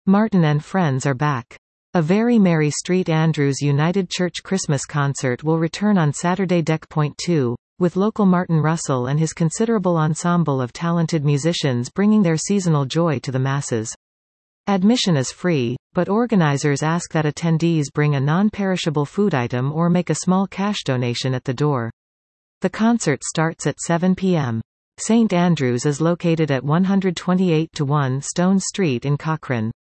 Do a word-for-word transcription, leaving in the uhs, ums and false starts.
Martin and Friends are back. A Very Merry Street Andrews United Church Christmas concert will return on Saturday Deck Point two, with local Martin Russell and his considerable ensemble of talented musicians bringing their seasonal joy to the masses. Admission is free, but organizers ask that attendees bring a non-perishable food item or make a small cash donation at the door. The concert starts at seven p m Saint Andrews is located at one twenty-eight to one Stone Street in Cochrane.